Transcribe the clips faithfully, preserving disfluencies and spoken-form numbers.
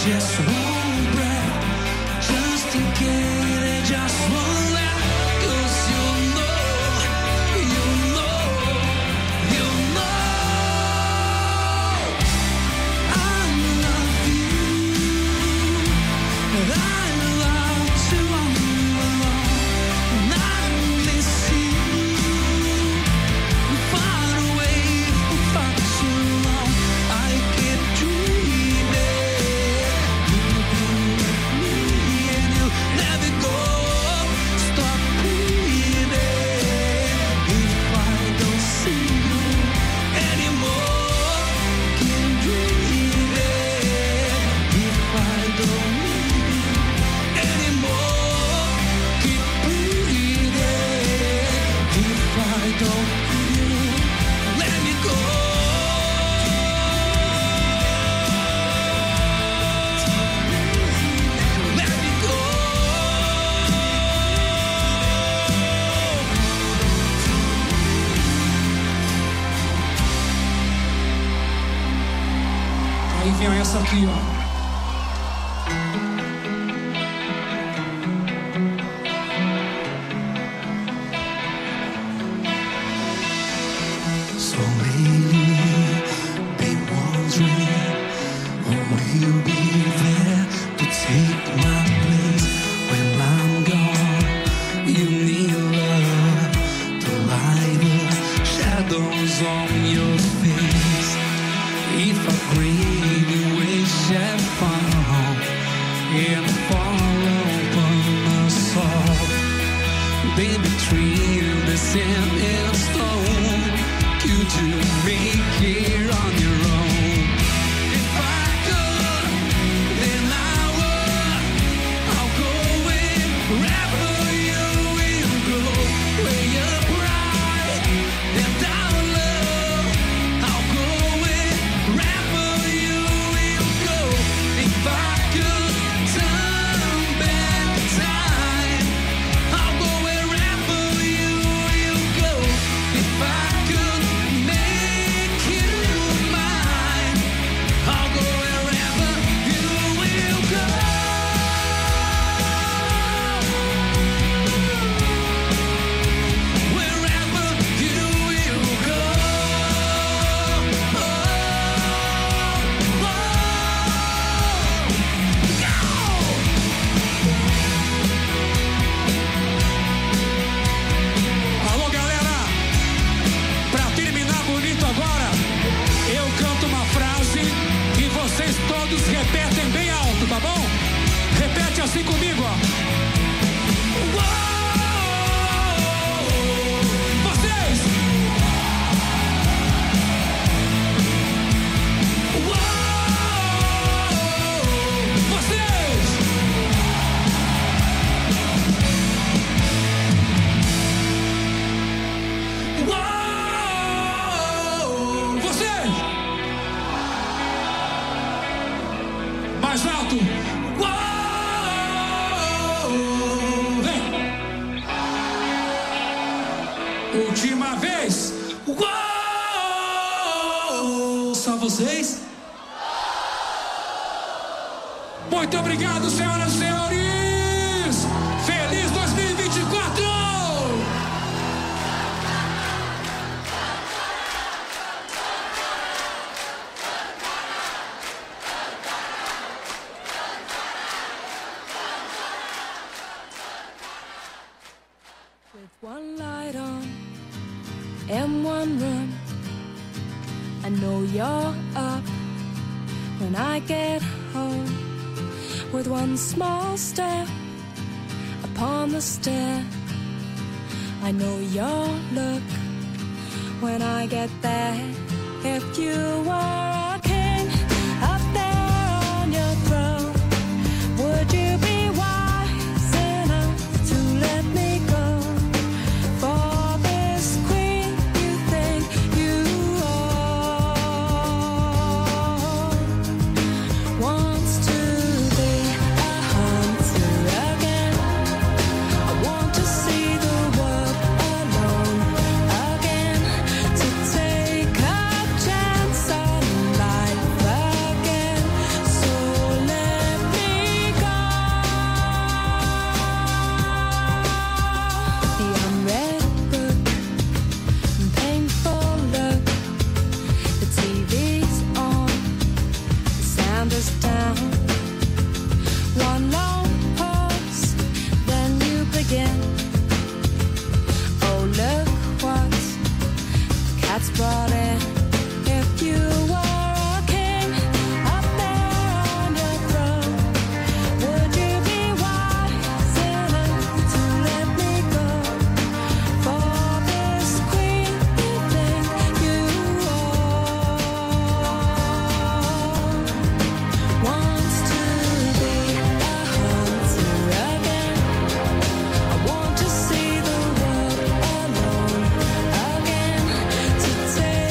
just one breath, just in case, just one laugh, 'cause you know, you know, you know, I love you, I love you all alone, and I miss you, far away, far too long, I keep dreaming, me and you, never go, stop breathing, if I don't see you anymore, keep dreaming, if I don't need you anymore, keep breathing, if I don't need you, let me go. Let me go. Aí vem essa aqui, ó. So lately, been wondering who will be there to take my place when I'm gone. You need love to light the shadows on your face. If I bring you wish and found and fall upon us all, they between the sand and stone. Could you make it on your own? If I could, then I would. I'll go wherever you will go. Where your pride and our love. I'll go wherever you will go. If I could turn back time, I'll go wherever you will go. If I could make you mine, I'll go wherever you will go. Wherever you will go. Oh, oh, go. Alô, galera! Pra terminar bonito agora, eu canto uma frase e vocês todos repetem bem alto, tá bom? Repete assim comigo, ó. Vocês! Vocês! Vocês! Mais alto! Vem! Última vez! Só vocês? Muito obrigado, senhoras e senhores! Feliz dois mil e vinte e quatro! With one light on and one room, I know you're up when I get home. With one small step upon the stair, I know your look when I get there. If you were a king up there on your throne, would you be wise enough to let me go? For this queen you think you own wants to be a hunter again. I want to see the world alone again, to take a chance on down. One long pause, then you begin. Oh, look what the cat's brought in. If you were a king up there on your throne, would you be wise enough to let me go for this queen you think you are? Wants to be a hunter again. I want to see the world alone again, to take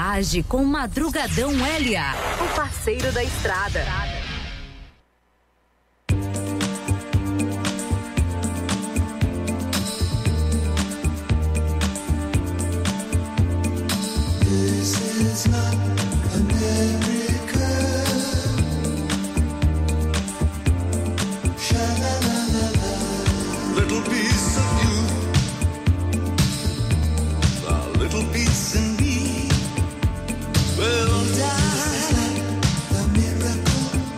Viaje com Madrugadão L A, o parceiro da estrada. Well, die.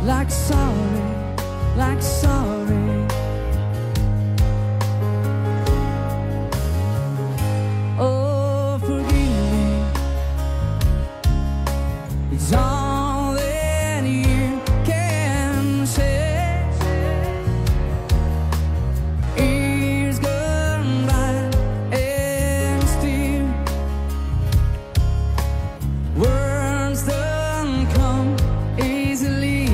like sorry, like sorry. Oh, forgive me. It's all that you can say. Years gone by and still words don't come easily.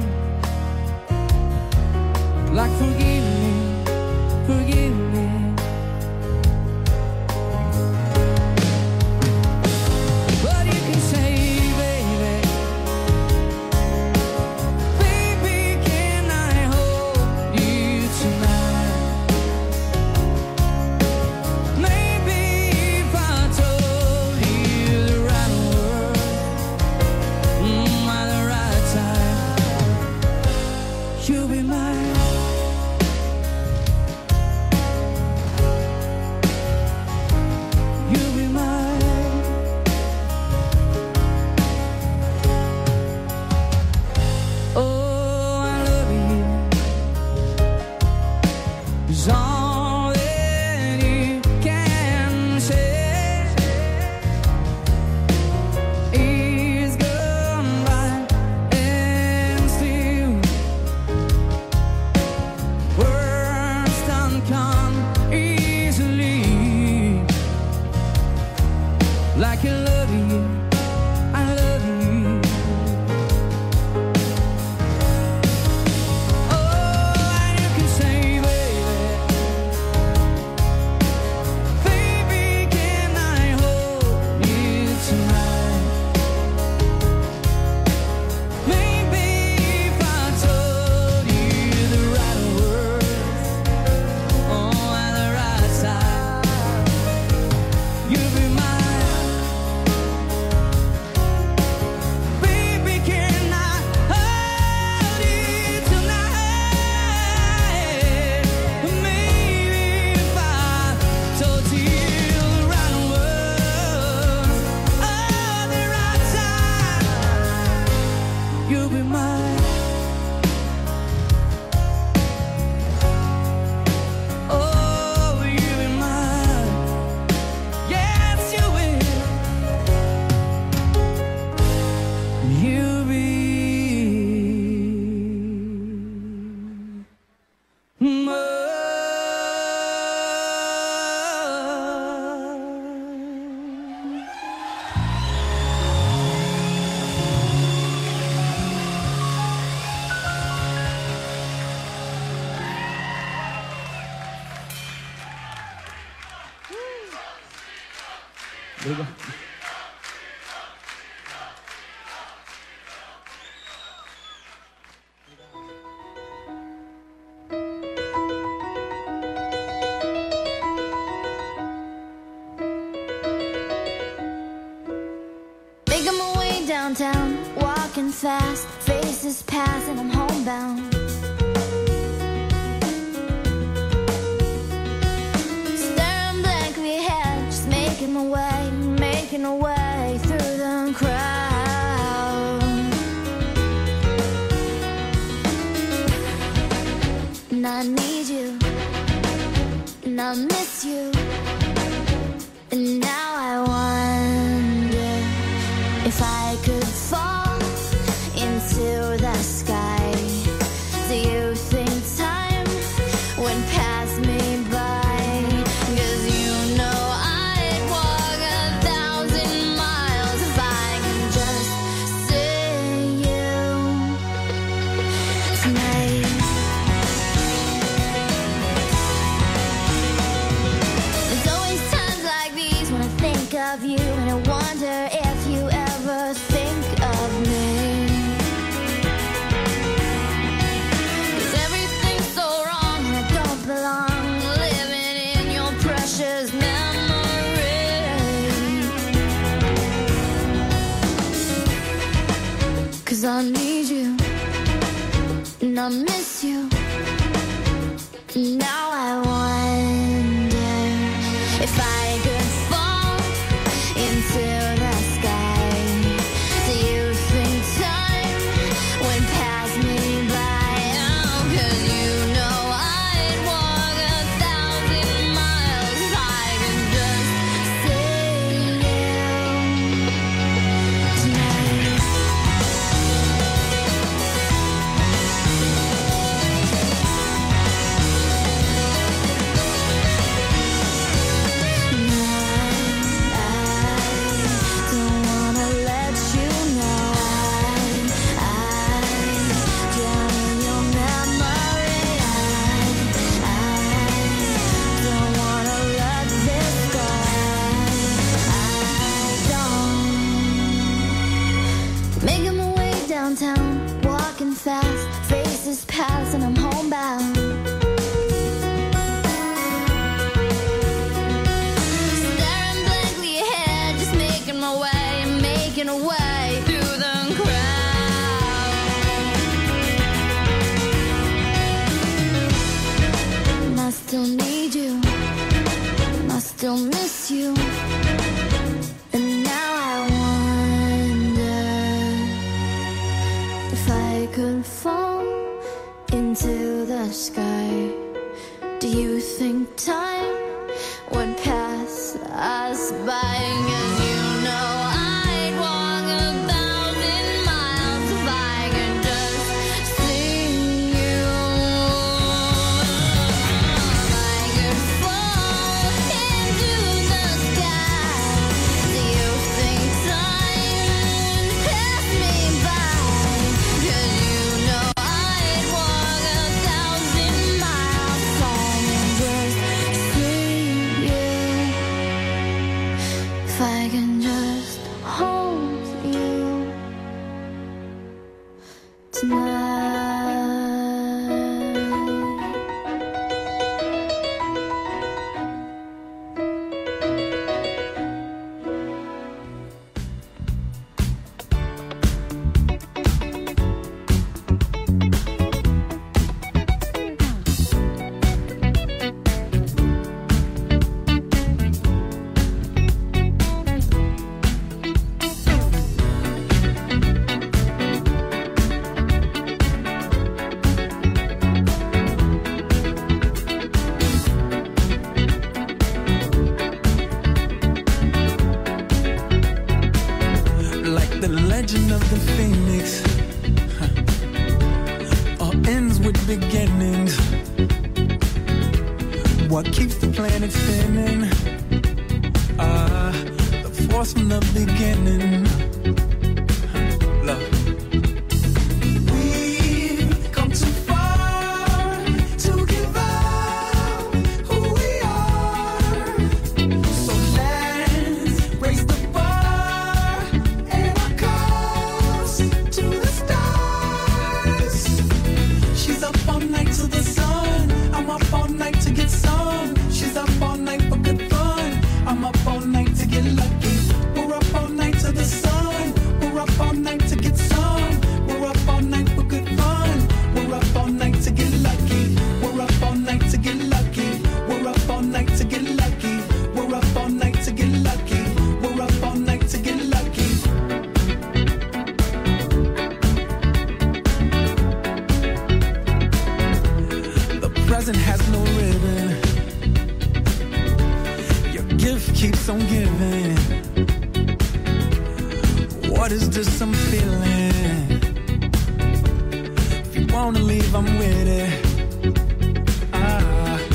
Like forgive me, forgive me. But you can say, baby, baby, can I hold you tonight? Maybe if I told you the right word, mm, at the right time, you'll be mine. You'll be mine. Oh, I love you. It's all that you can say. Years gone by and still words don't come easily. Like I love you, I love you. Oh, and you can say, baby, baby, can I hold you tonight? Maybe if I told you the right words, oh, at the right time, you'll be mine. Baby, can I hold you tonight? Maybe if I told you the right words, at the right time, you'll be mine. Oh, you'll be mine. Yes, you will. You'll be mine. Making my way downtown, walking fast, faces pass and I'm homebound. Staring blankly ahead, just making my way, making my way through the crowd. And I need you, and I miss you, and now I wonder if I could fall into the sky. Do you think time would pass me by? 'Cause you know I'd walk a thousand miles if I could just see you tonight. There's always times like these when I think of you, and I wonder if you ever think of me. 'Cause everything's so wrong and I don't belong, living in your precious memory. 'Cause I need you, and I miss you. Now I wonder if I could fall into the sky. Do you think time would pass me walking fast, faces pass and I'm homebound. Staring blankly ahead, just making my way, making a way through the crowd. And I still need you, and I still miss you. And now I wonder if I could fall into the sky. Do you think time would pass us by? 'Cause you know I'd walk a thousand miles if I could just see you. If I could fall into the sky, do you think time would pass me by? 'Cause you know I'd walk a thousand miles if I could just see you. If I can just hold you tonight. Like the legend of the phoenix, huh. All ends with beginnings. What keeps the planet spinning? Ah, the force from the beginning. Huh. Love. We've come too far to give up who we are. So let's raise the bar and our cups to the stars. She's up all night to the sun. I'm up all night to get some. She's up all night for good fun. I'm up all night to get lucky. We're up all night to the sun. We're up all night to get some. We're up all night for good fun. We're up all night to get lucky. We're up all night to get lucky. We're up all night to get lucky. We're up all night to get lucky. We're up all night to get lucky. The present has no ribbon. Your gift keeps on giving. What is this I'm feeling? If you wanna leave, I'm with it. Ah.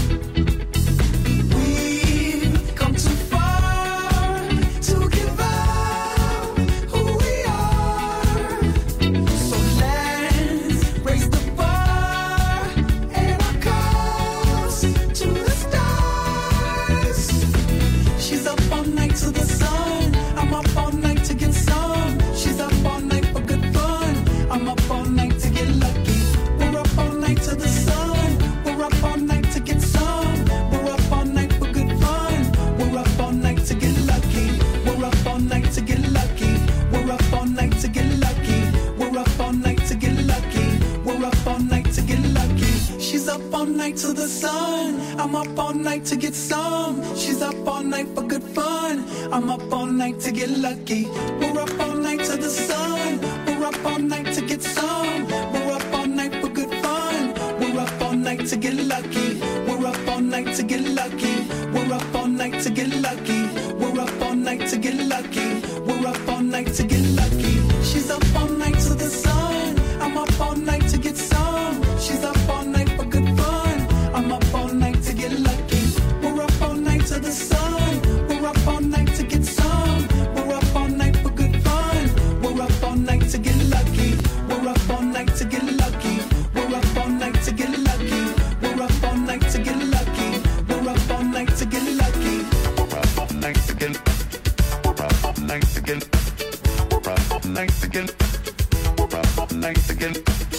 We've come too far to give up who we are. So let's raise the bar and our cups to the stars. She's up all night to the sun. I'm up all night to get some. She's up all night for good fun. I'm up all night to get lucky. We're up all night to the sun. We're up all night to get some. We're up all night for good fun. We're up all night to get lucky. We're up all night to get lucky. We're up all night to get lucky. We're up all night to get lucky. We're up all night to get lucky. She's up all night to the sun. I'm up all night to get some. She's up all night for good fun. I'm up all night to get lucky. We're up all night to the sun. We're up all night to get some. We're up all night for good fun. We're up all night to get lucky. We're up all night to get lucky. We're up all night to get lucky. We're up all night to get lucky. We're up all night to get lucky. She's up all night to the sun. I'm up all night to get some. She's up all night for good fun. I'm up all night to get lucky. We're up all night to the sun. We're up all night to get some. We're up all night for good fun. We're up all night to get lucky. We're up all night to get lucky. We're up all night to get lucky. We're up all night to get lucky. We're up all night to get lucky. We're up all night to get. We're up all night to get. We're up all night to get. We're up all night to get.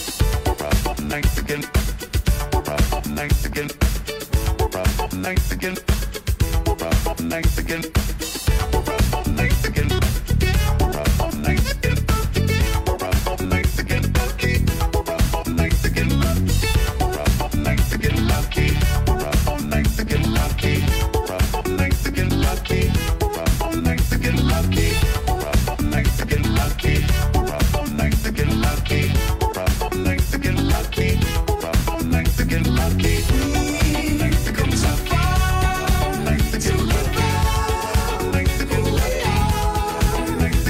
night again. We're up all night again. We're up all night again. We're up all night again. We're up all night again. We're up all night again. We're up all night again. We're up all night again. We're up all night again. Lucky. We're up all night again. Lucky. We're up all night again. Lucky. We're up all night again. Lucky. We're up all night again. Lucky. We're up all night again. Lucky. We're up all night again. Lucky. We're up all night again. Lucky. We've come so far to get back who we are. So let's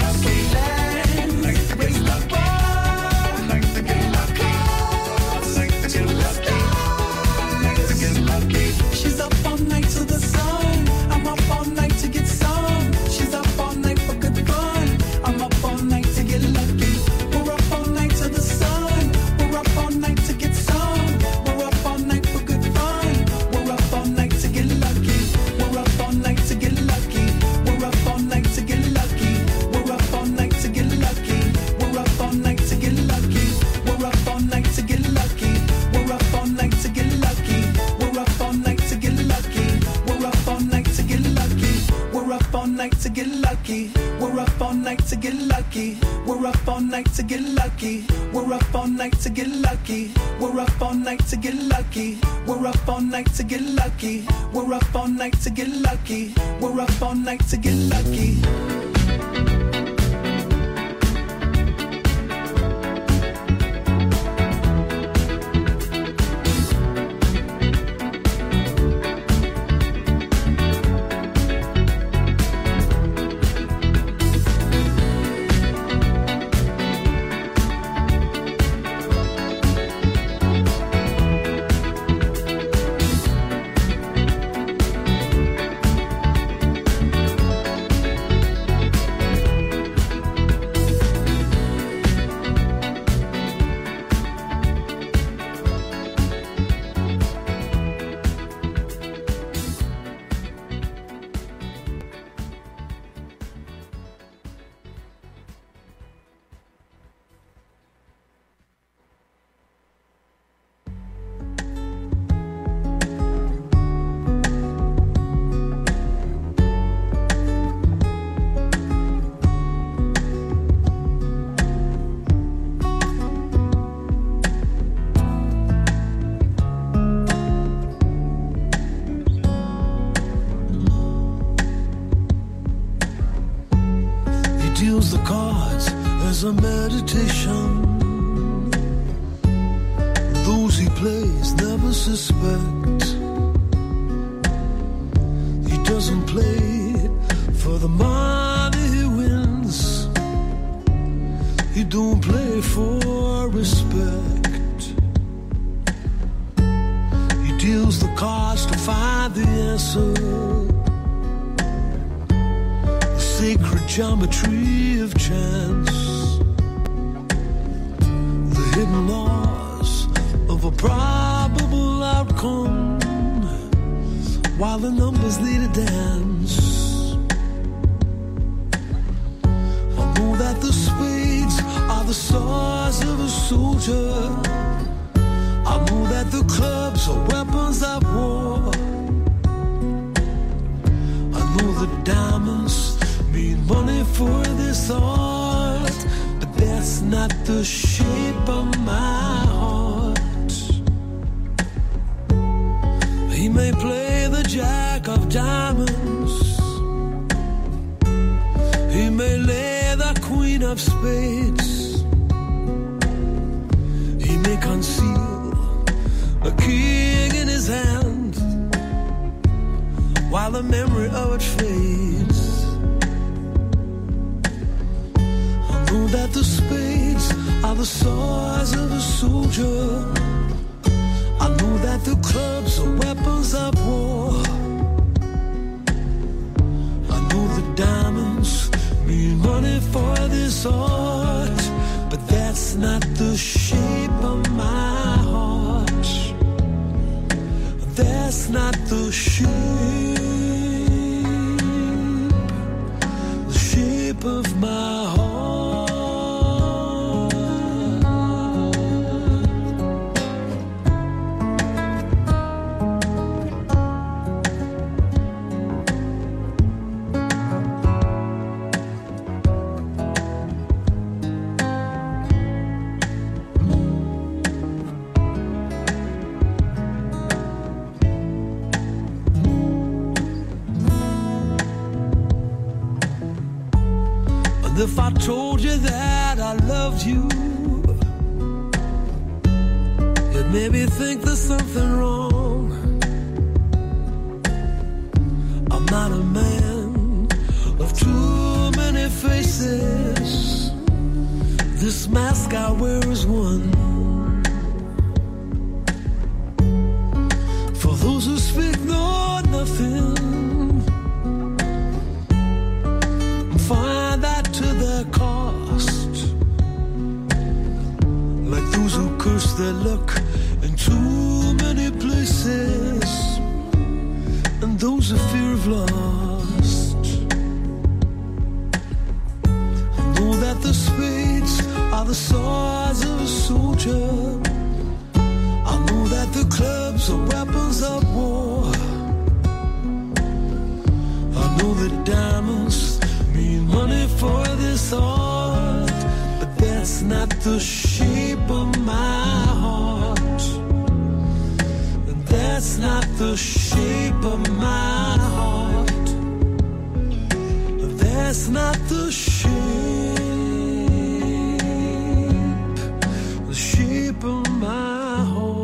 raise the bar and our cause to the stars. She's up all night to the sun. I'm up all night to get some. She's up all night for good fun. I'm up all night to get lucky. We're up all night to the sun. We're up all night to get some. We're up all night for good fun. We're up all night to get lucky. We're up all night to get lucky. We're up all night to get lucky. We're up all night to get lucky. We're up all night to get lucky. We're up all night to get lucky. We're up all night to get lucky. We're up all night to get lucky. We're up all night to get lucky. We're up all night to get lucky. We're up all night to get lucky. We're up all night to get lucky. We're up all night to get lucky. We're up all night to get lucky. We're up all night to get lucky. We're up all night to get lucky. We're up all night to get lucky. He deals the cards as a meditation. Those he plays never suspect. He doesn't play for the money he wins. He don't play for respect. He deals the cards to find the answer. The sacred geometry of chance. The hidden laws of a probable outcome, while the numbers lead a dance. I know that the spades are the swords of a soldier. I know that the clubs are weapons of war. I know the diamonds mean money for this art, but that's not the shape of my heart. He may play the jack of diamonds. He may lay the queen of spades. He may conceal a king in his hand, while the memory of it fades. I know that the spades are the swords of a soldier. I know that the clubs are weapons of war. I know the diamonds mean money for this art, but that's not the shape of my heart. That's not the shape, the shape of my heart. And if I told you that I loved you, it made me think there's something wrong. I'm not a man of too many faces. This mask I wear is one. For those who speak know nothing, find that to their cost. Like those who curse their luck in too many places, and those who fear of lost. I know that the spades are the swords of a soldier. I know that the clubs are weapons of war. I know that diamonds mean money for this art, but that's not the shape of my heart. And that's not the shape of my heart. That's not the shape, the shape of my heart.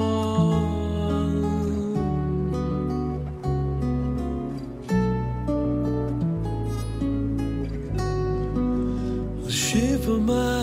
The shape of my heart.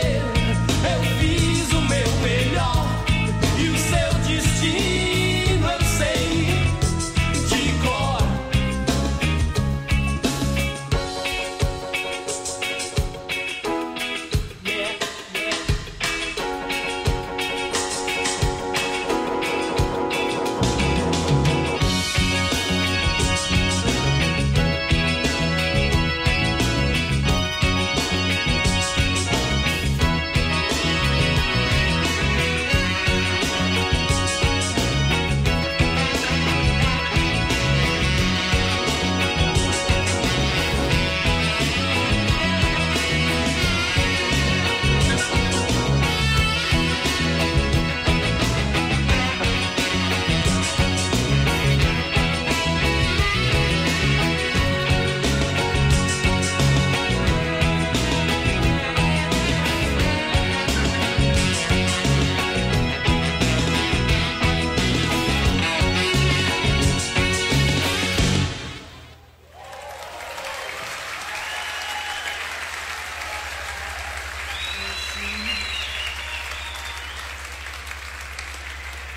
Destino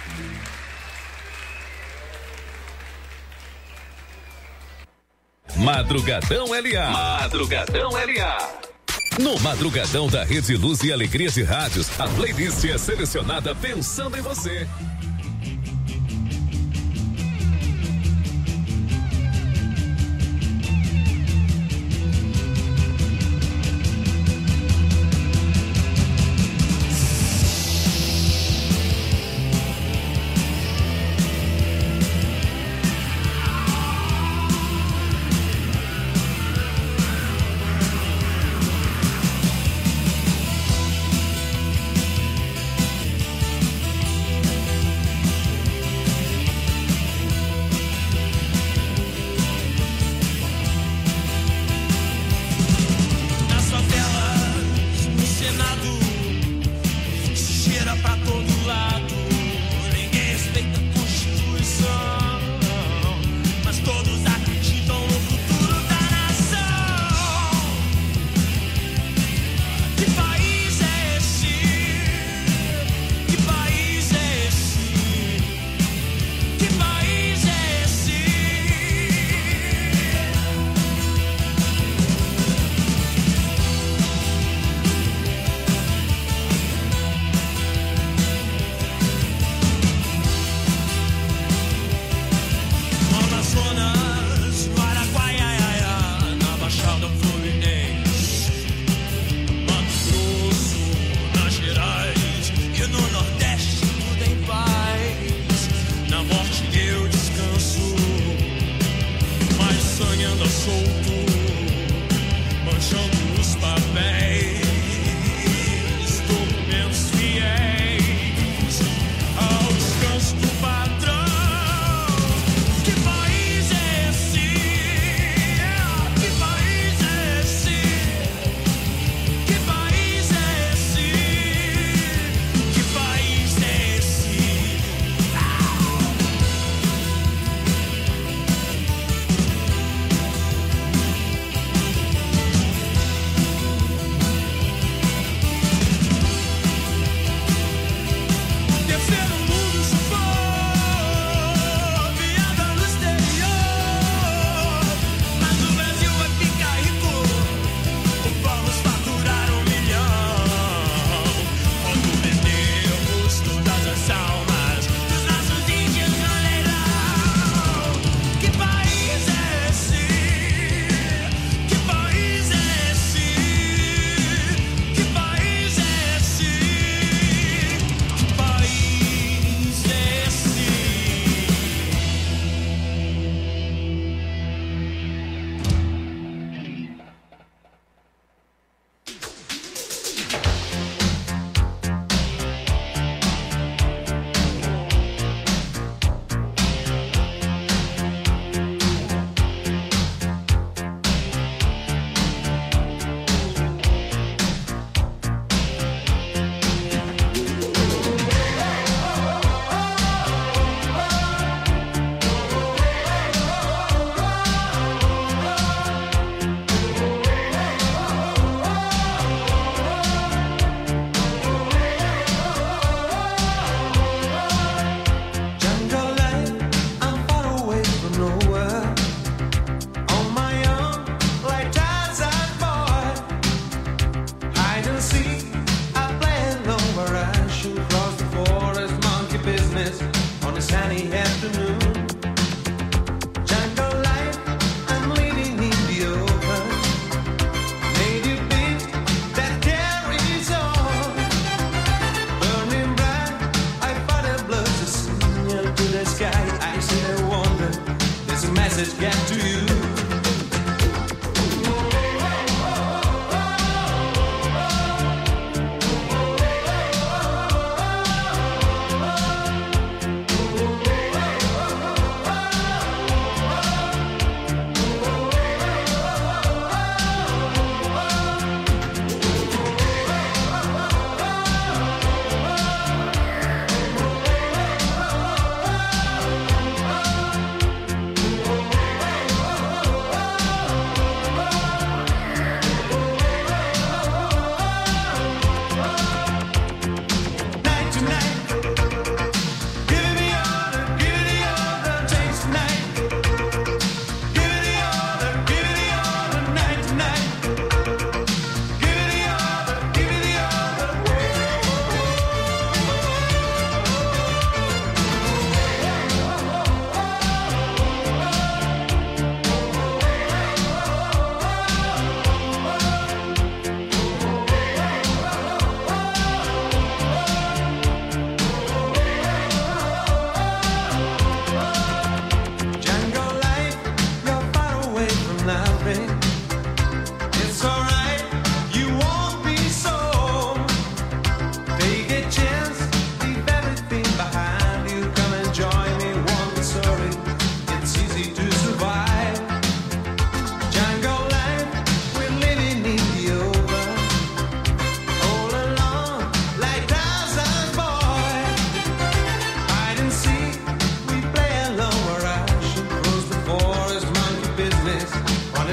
Madrugadão L A. Madrugadão L A. No Madrugadão da Rede Luz e Alegria de Rádios, a playlist é selecionada pensando em você.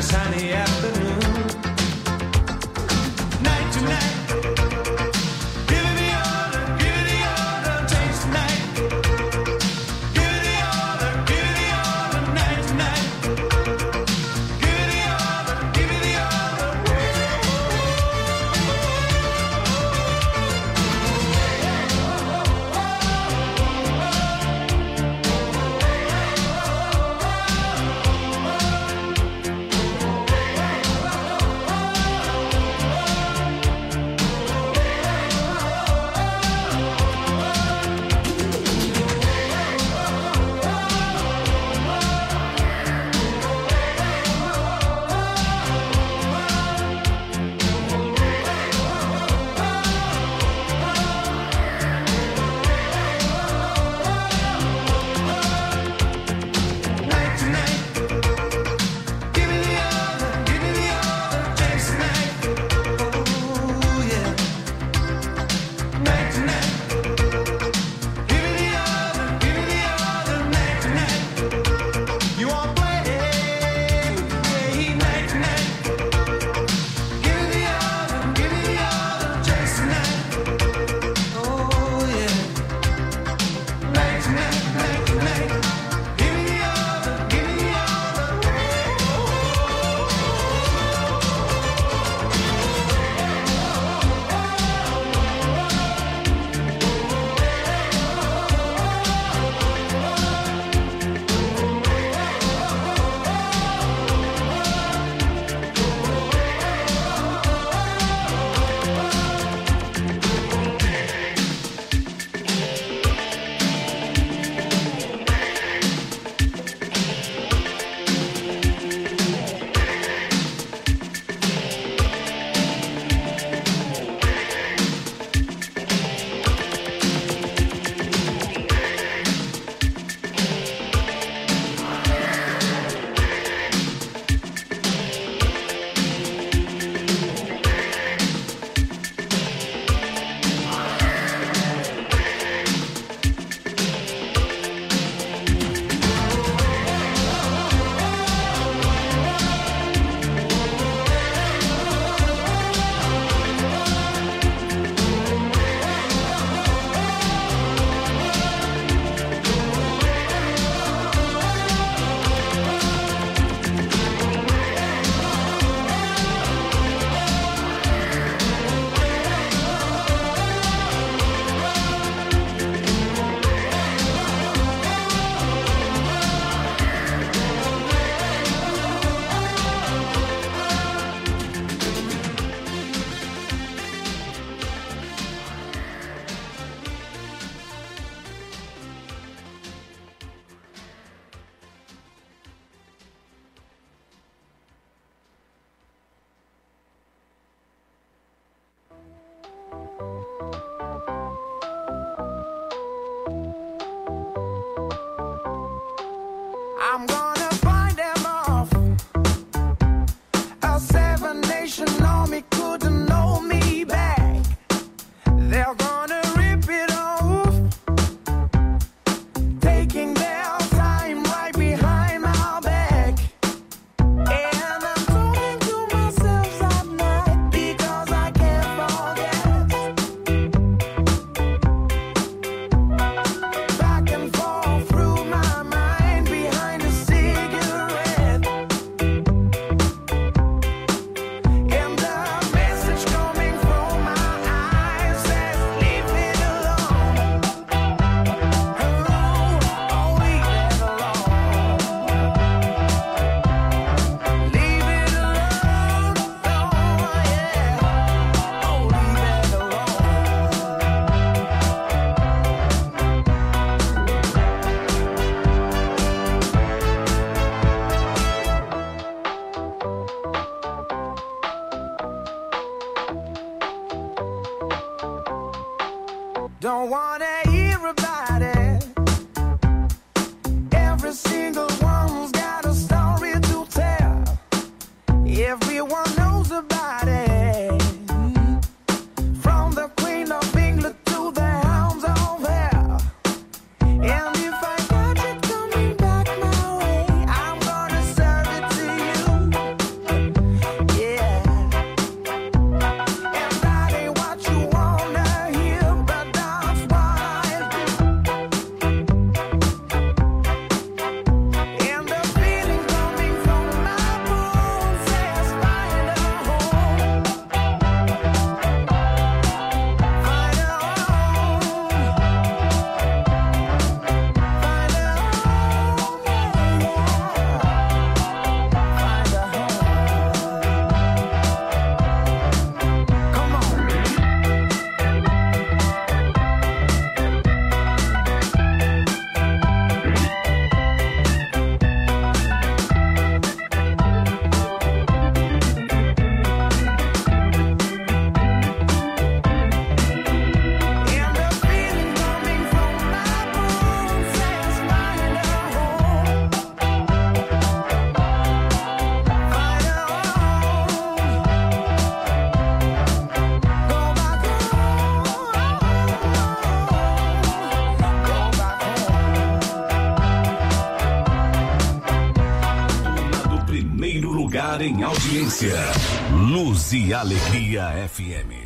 sunny afternoon. Night to night. Give it the order, give it the order, change tonight. Give it the order, give it the order, night to night. Give it the order, give it the order. estar em audiência. Luz e Alegria F M.